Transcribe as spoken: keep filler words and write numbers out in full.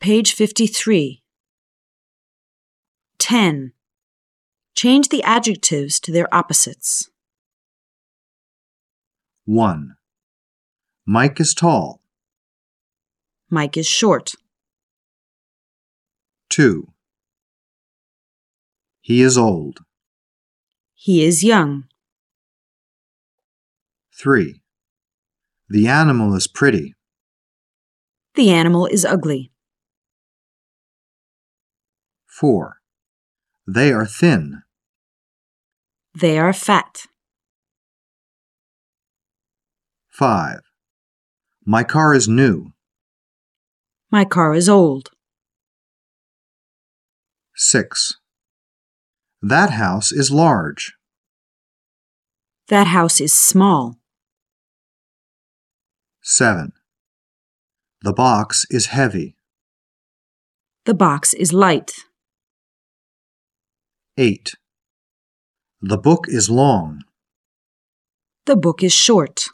Page fifty-three. ten. Change the adjectives to their opposites. one. Mike is tall. Mike is short. two. He is old. He is young. three. The animal is pretty. The animal is ugly. four. They are thin. They are fat. five. My car is new. My car is old. six. That house is large. That house is small. seven. The box is heavy. The box is light. eight. The book is long. The book is short.